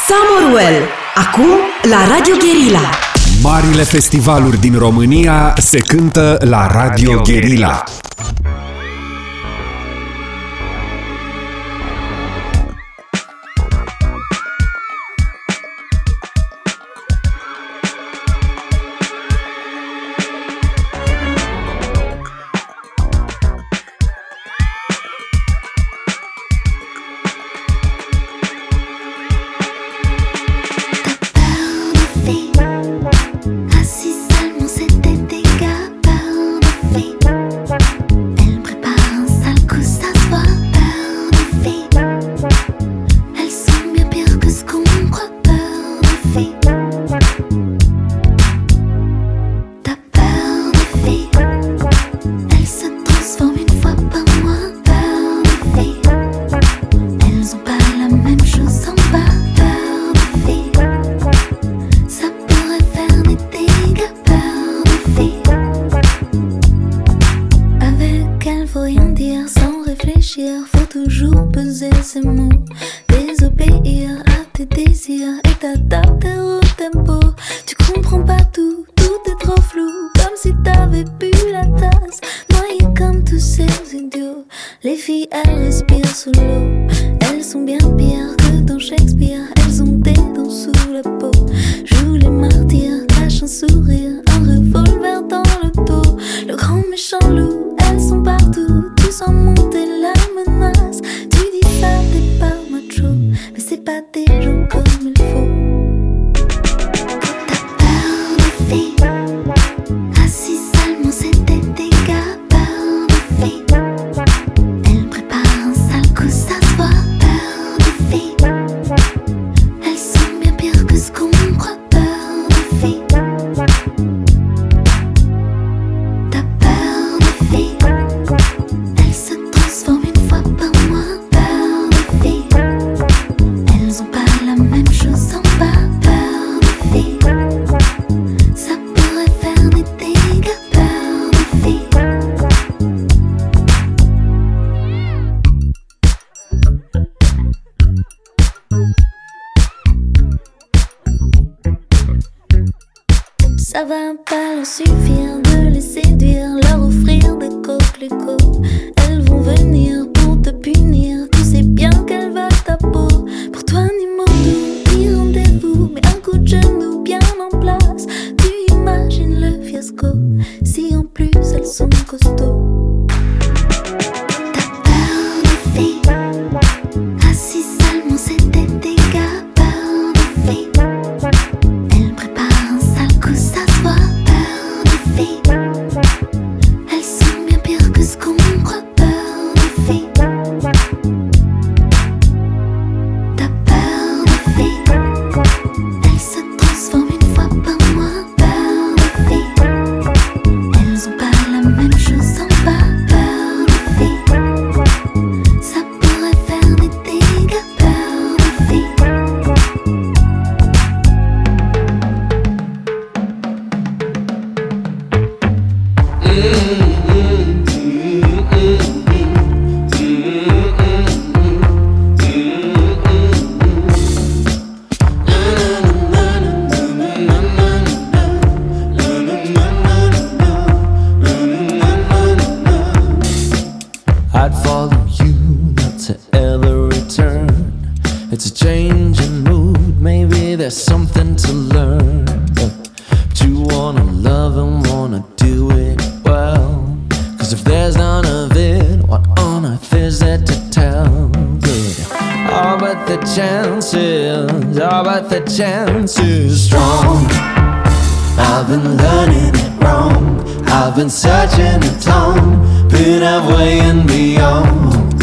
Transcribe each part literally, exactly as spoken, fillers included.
Summerwell, acum la Radio Guerilla. Marile festivaluri din România se cântă la Radio Guerilla. Ça va pas leur suffire de les séduire, leur offrir des coquelicots. Elles vont venir pour te punir, tu sais bien qu'elles veulent ta peau. Pour toi ni mot doux, ni rendez-vous, mais un coup de genou bien en place. Tu imagines le fiasco, si en plus elles sont costauds. T'as peur des filles, assis seulement c'était des gars. Peur des filles, elles préparent un sale coup, ça se voit. Peur des filles, elles sont bien pires que ce qu'on croit. Peur des filles, t'as peur des filles, elles se transforment une fois par mois. Peur des filles, elles ont pas la même chose en bas. Peur des filles, ça pourrait faire des dégâts. Peur des filles. I'd follow you, not to ever return. It's a change in mood, maybe there's something to learn. But you wanna love and wanna do it well. Cause if there's none of it, what on earth is there to tell? Good. Oh, but the chances, oh, but the chances strong. I've been learning it wrong. I've been searching the tone, been halfway and beyond.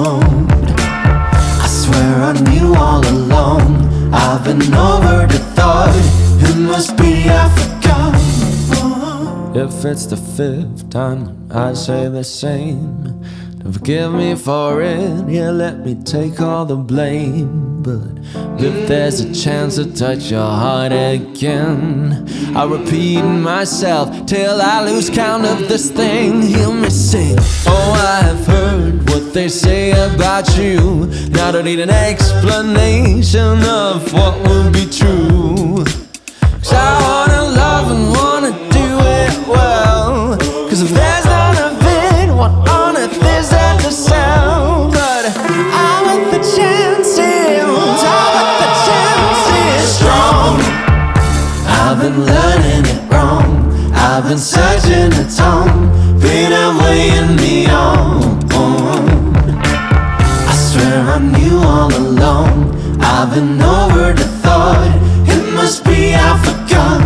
I swear I knew all along. I've been over the thought, it must be I forgot. If it's the fifth time I say the same, don't forgive me for it, yeah, let me take all the blame. but if there's a chance to touch your heart again, I repeat myself till I lose count of this thing. Hear me sing. Oh, I've heard what they say about you. Now I don't need an explanation of what will be true. 'Cause I wanna love and wanna do it well. 'Cause if there's none of it, what on earth is there to sell? But I want the chances, I want the chances strong. I've been learning it wrong, I've been searching the tone, been weighing me on. I swear I knew all along, I've been over the thought, it must be I forgot.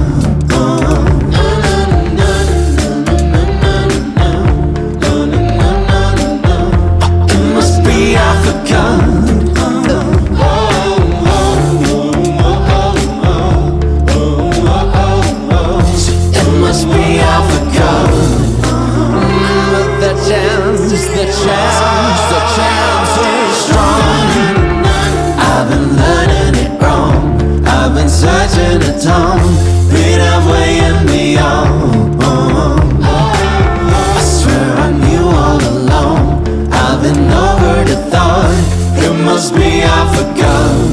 It must be I forgot. It must be I forgot. But the chance, the chance, the chance is strong. I've been learning it wrong, I've been searching the tone, been weighing me on. I swear I knew all along, I've been over the thought, it must be I forgot.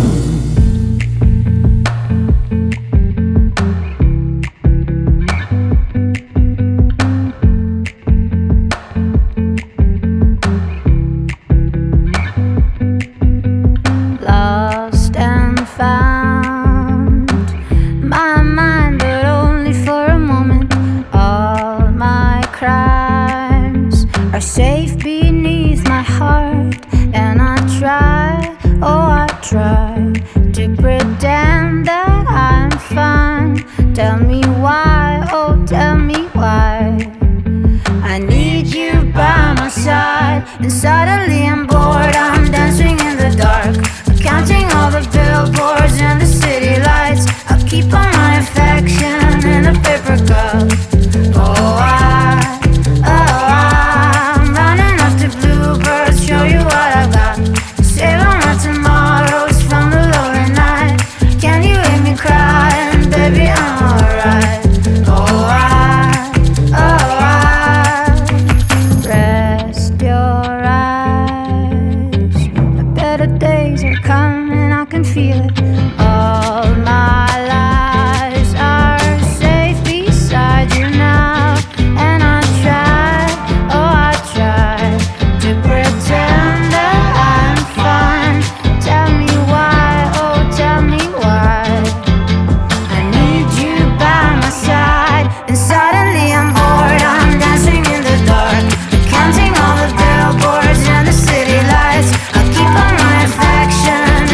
Lost and found, my mind, but only for a moment. All my crimes are safe beneath my heart, and I try, oh I try to pretend that I'm fine. Tell me why, oh tell me why. I need you by my side, and suddenly I'm bored. I'm dancing in the dark, counting all the billboards and the city lights. I'll keep all my affection in a paper cup. Oh, I, oh, I'm running up to bluebirds, show you what I got. Save all my tomorrows from the lonely night. Can you hear me crying, baby, I'm alright. Oh, I, oh, I, rest your eyes. The better days are coming, I can feel it. All my lies are safe beside you now, and I try, oh I try to pretend that I'm fine. Tell me why, oh tell me why. I need you by my side, and suddenly I'm bored. I'm dancing in the dark, counting all the billboards and the city lights. I'll keep all my affection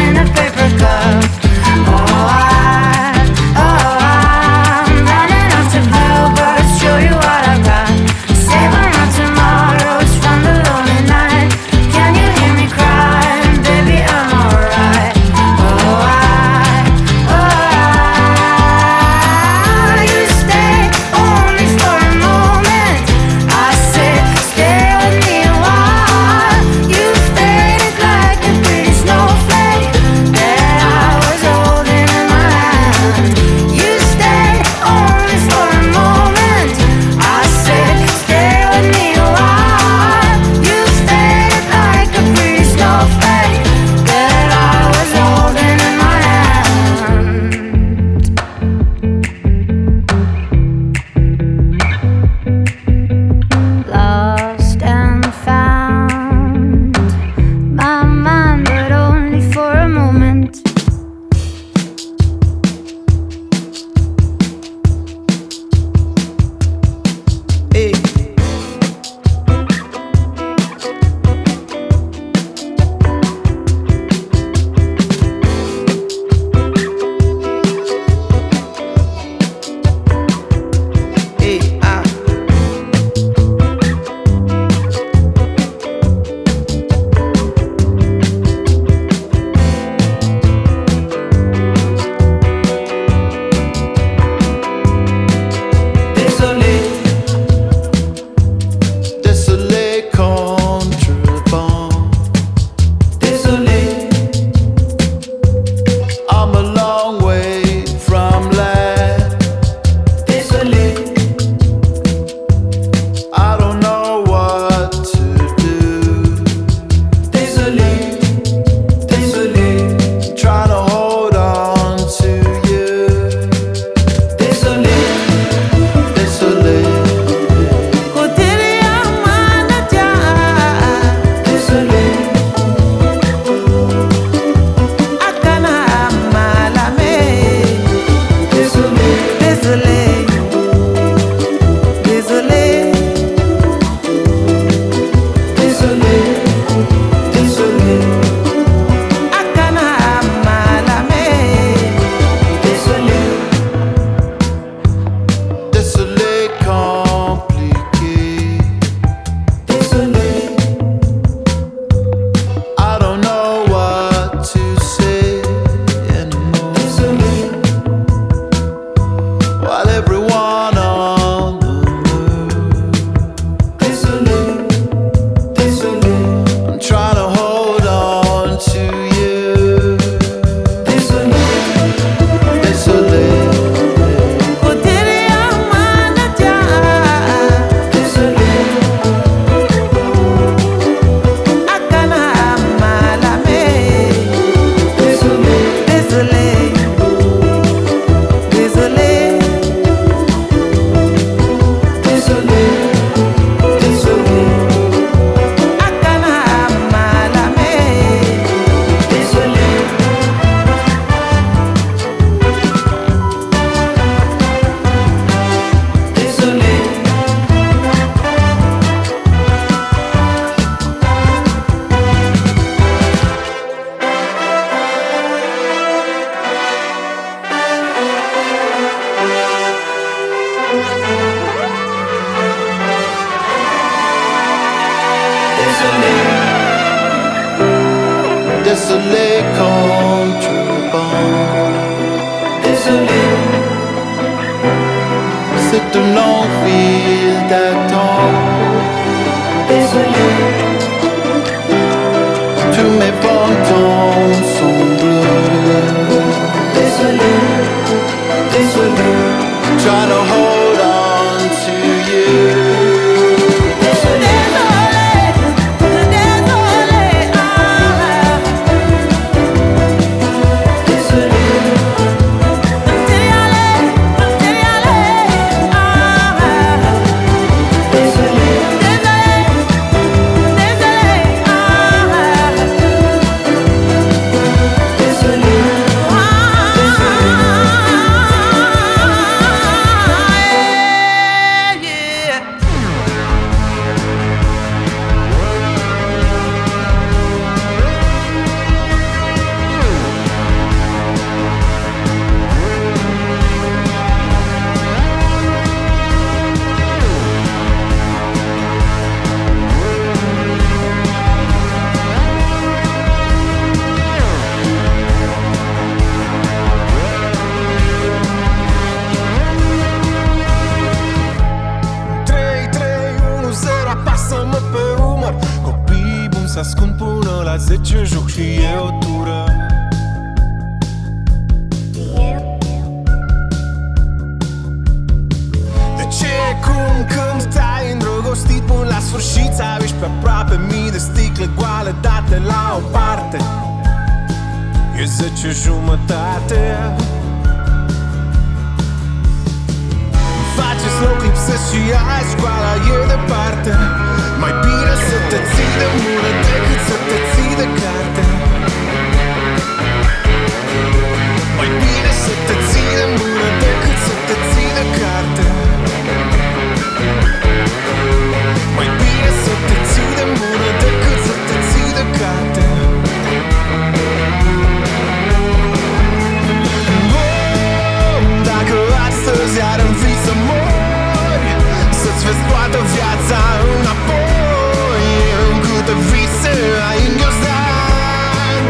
zece în joc și e o tură. De ce cum când te-ai îndrăgostit până la sfârșit să avești pe aproape mii de sticle goale date la o parte? E zece jumătate. Faceți loc, lipsesc și azi, școala e departe. Mai bine să te ții de mână decât să te ții de carte. Mai bine să te ții de mână decât să te ții de carte. Mai bine să te ții de mână decât să te ții de carte. Dacă astăzi ar-mi fi să mori, să-ți vezi toată viața înapoi, în câte vise ai înghiozdat.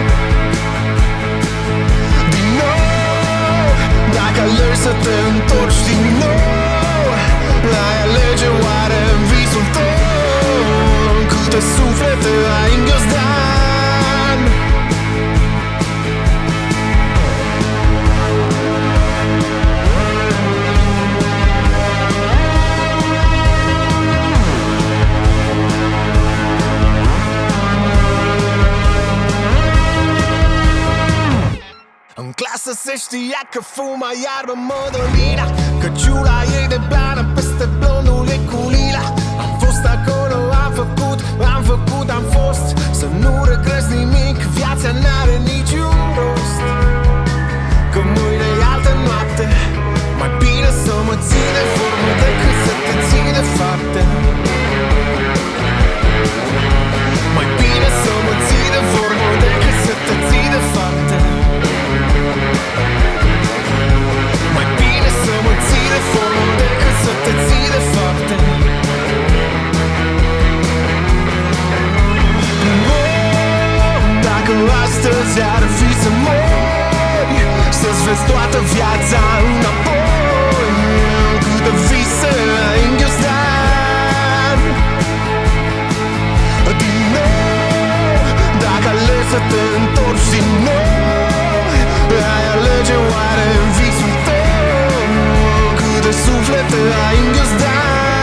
Din nou, dacă alegi să te întorci din nou, ai alege oare visul tău, în câte suflete ai înghiozdat. În clasă se știa că fuma iarbă Mădălina, că ciula ei de blană peste blondul e cu lila. Am fost acolo, am făcut, am făcut, am fost. Să nu regrezi nimic, viața n-are niciun rost. Că mâine e altă noapte, mai bine să mă ții de formă decât să te ții de fapte. Mai bine să mă ții de formă decât să te ții de fapte. Mai bine să mă ții de formă decât să te ții de fapte. Oh, dacă astăzi ar fi să mori, să-ți vezi toată viața înapoi, câte vise ai înghiozdat. Din nou, dacă alegi să te întorci din nou, ai alege oare visul tău, câte suflete ai înghiozdat.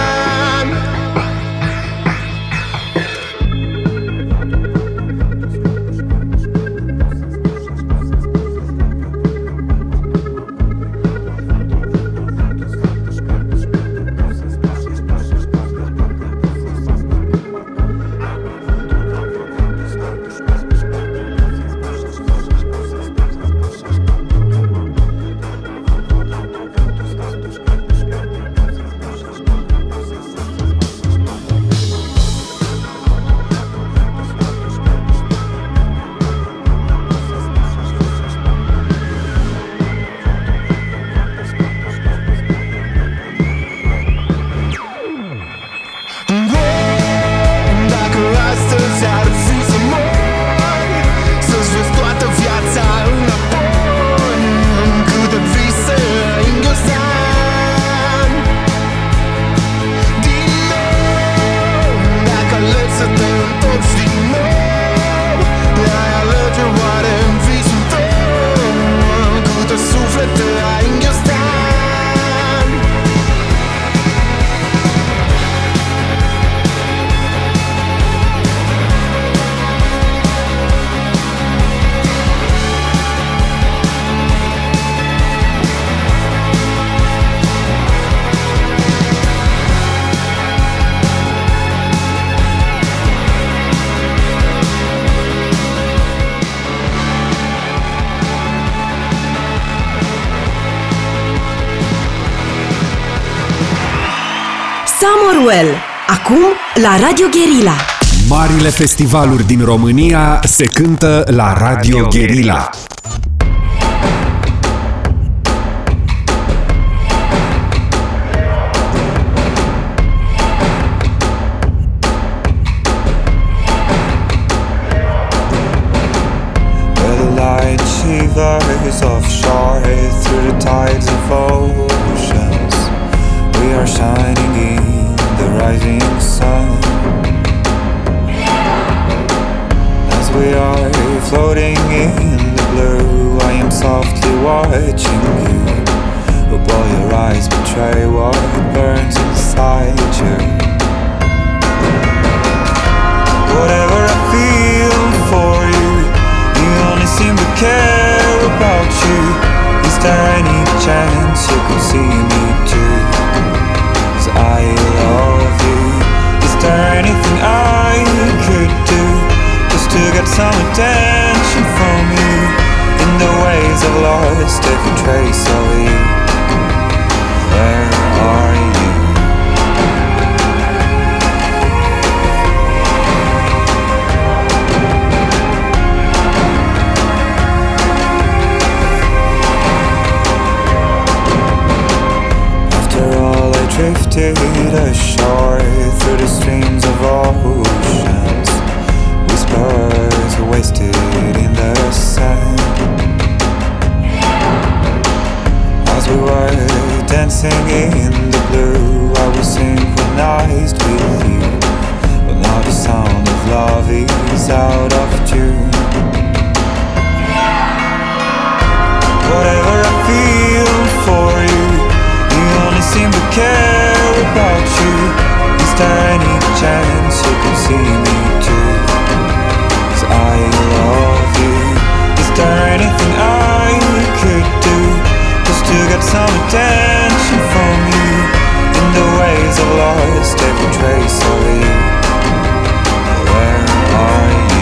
Summerwell, acum la Radio Guerilla. Marile festivaluri din România se cântă la Radio Guerilla. Shivers offshore through the tides of oceans. We are shining in the rising sun. As we are floating in the blue, I am softly watching you. But while your eyes betray what burns inside you, whatever I feel for you, you only seem to care about you. Is there any chance you could see me too? 'Cause I love you. Is there anything I could do just to get some attention from you? In the ways I've lost every trace of you. Where are you? After all I drifted ashore through the streams of oceans, whispers wasted in the sand. As we were dancing in the blue, I was synchronized with you. But now the sound of love is out of tune. Whatever I feel for you, you only seem to care about you. Is there any chance you can see me too? 'Cause I love you. Is there anything I could do just to get some attention from you? In the ways I've lost every trace of you. Where are you?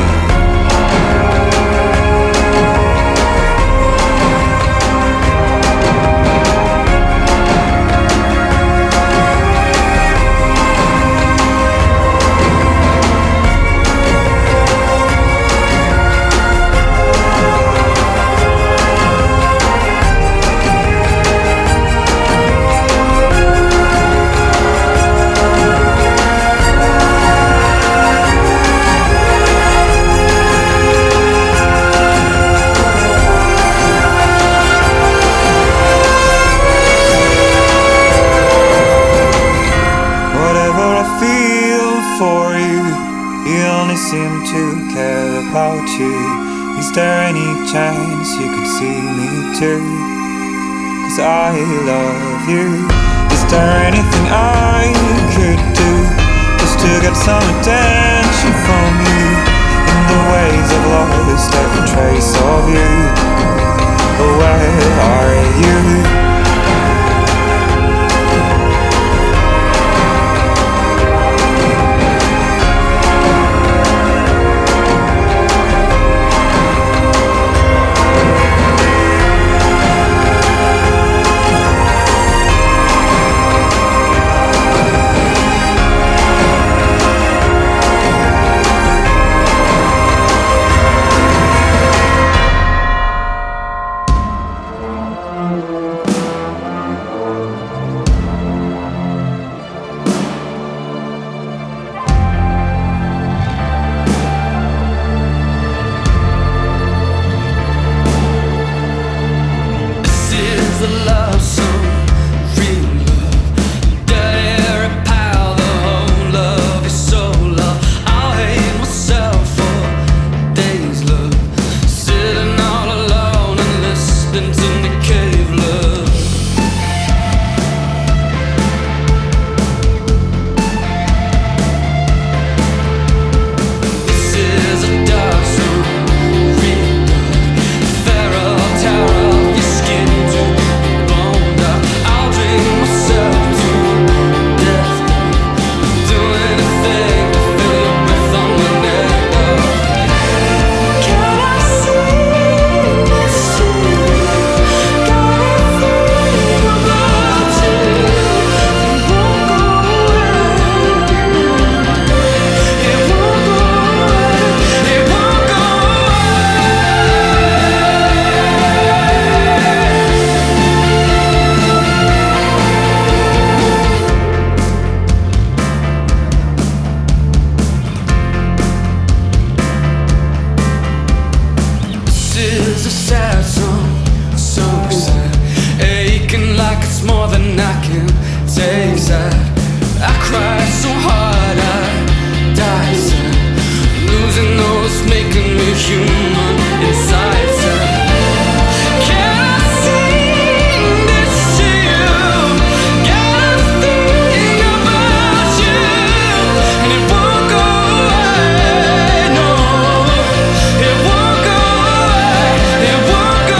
Seem to care about you. Is there any chance you could see me too? 'Cause I love you. Is there anything I could do just to get some attention from you? In the ways I've lost every trace of you. But where are you? Making me human inside. So can I sing this to you? Gotta think about you, and it won't go away. No, it won't go away. It won't go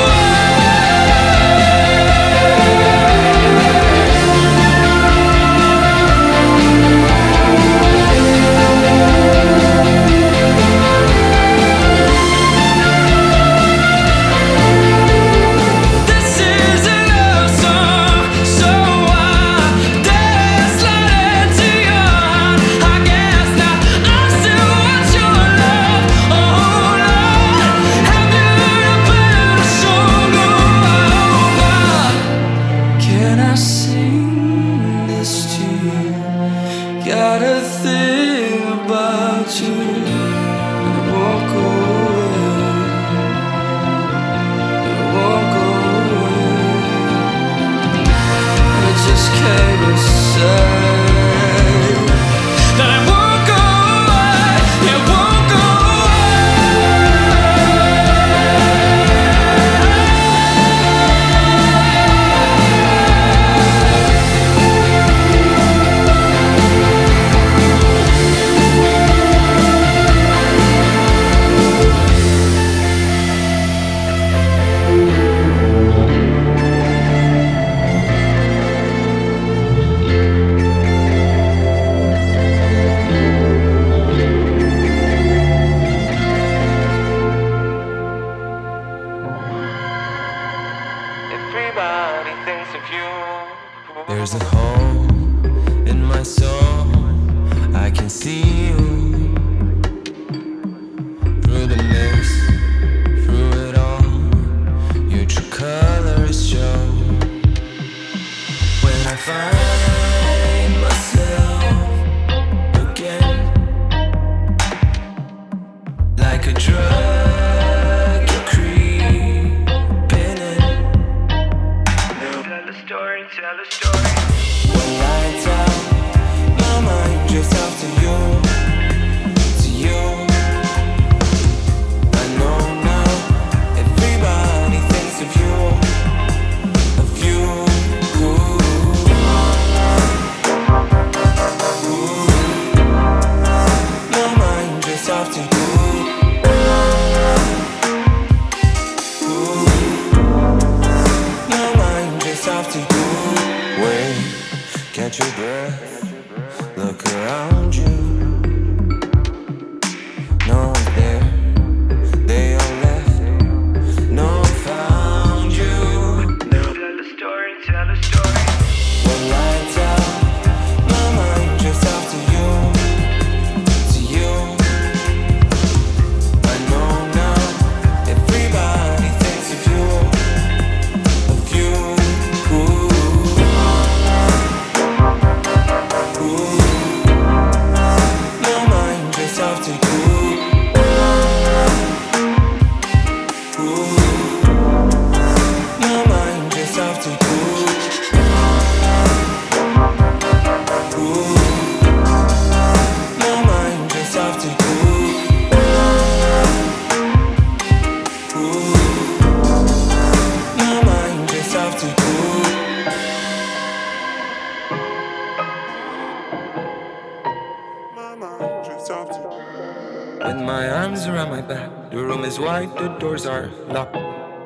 The doors are locked.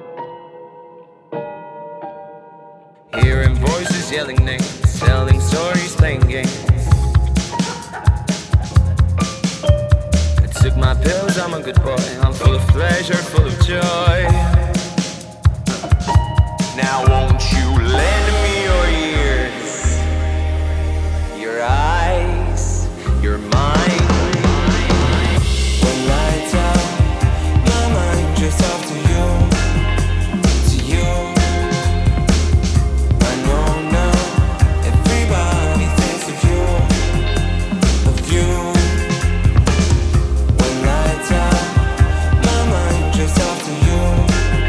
Hearing voices yelling names, telling stories, playing games. I took my pills, I'm a good boy. I'm full of pleasure, full of joy. Now won't you lend me your ears, your eyes, your mind? Just after you, to you. I know now everybody thinks of you, of you. When lights out, my mind just after you.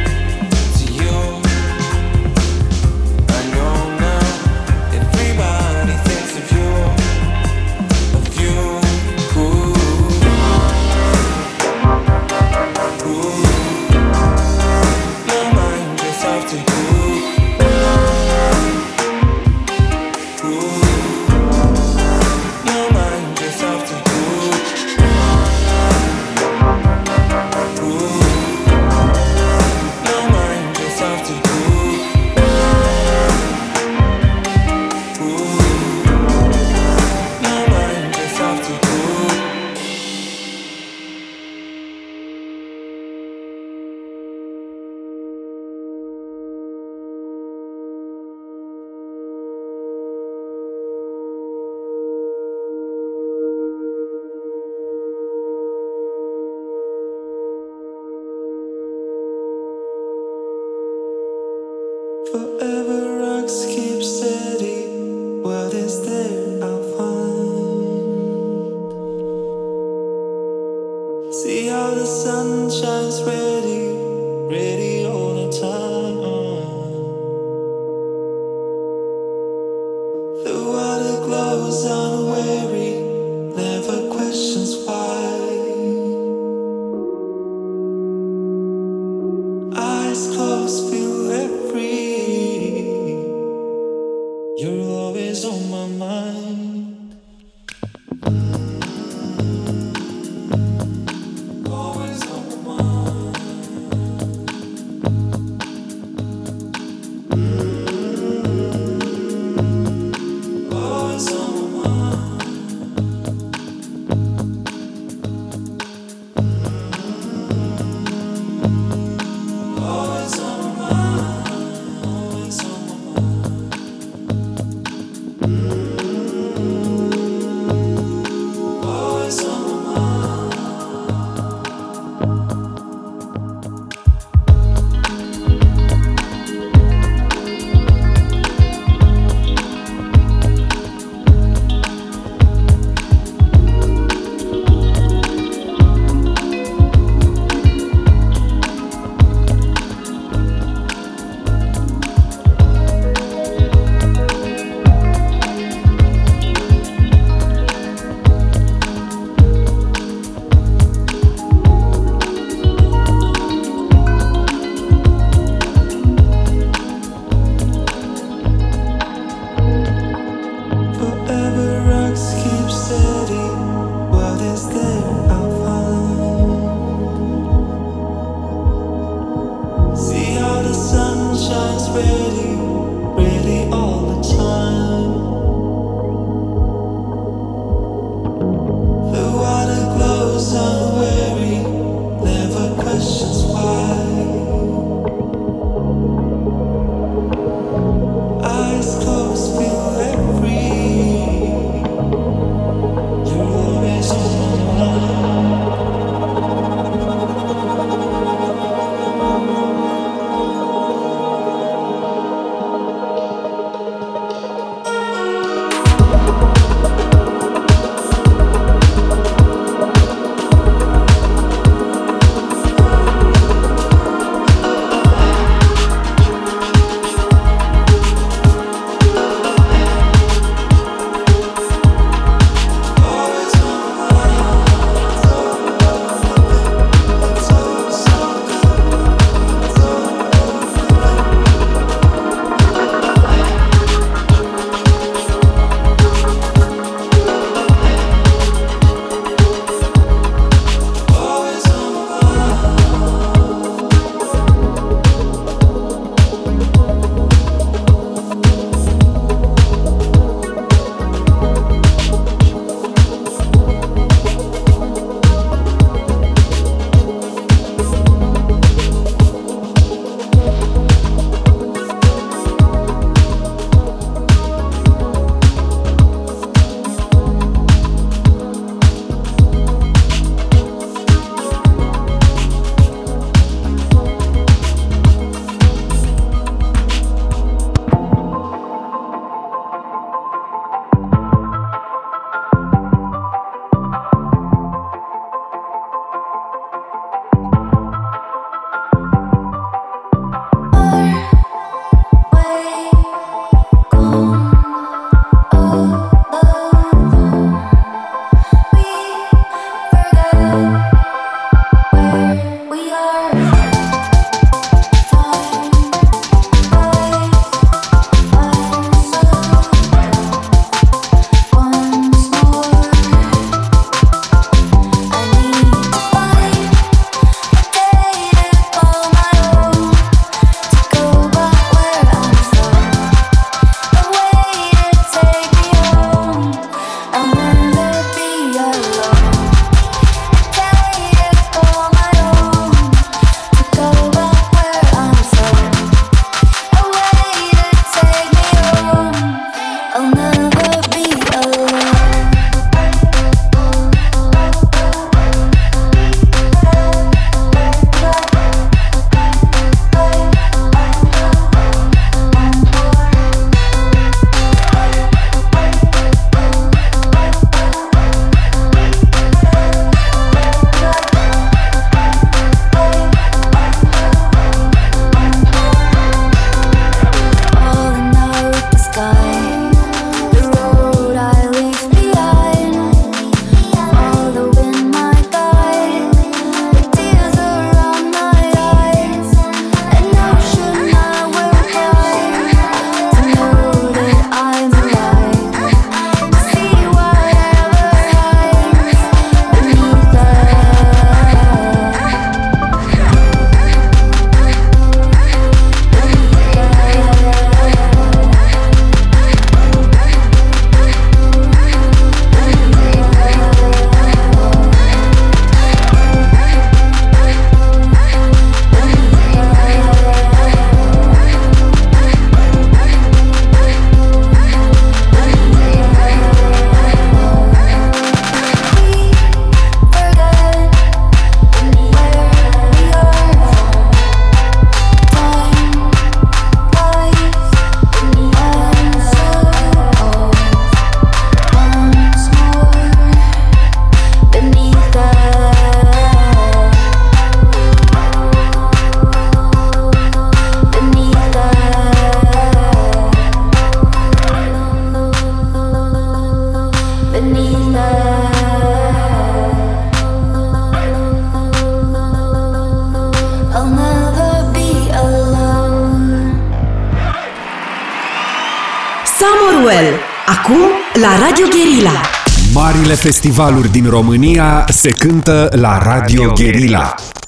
Summerwell, acum la Radio Guerilla. Marile festivaluri din România se cântă la Radio Guerilla.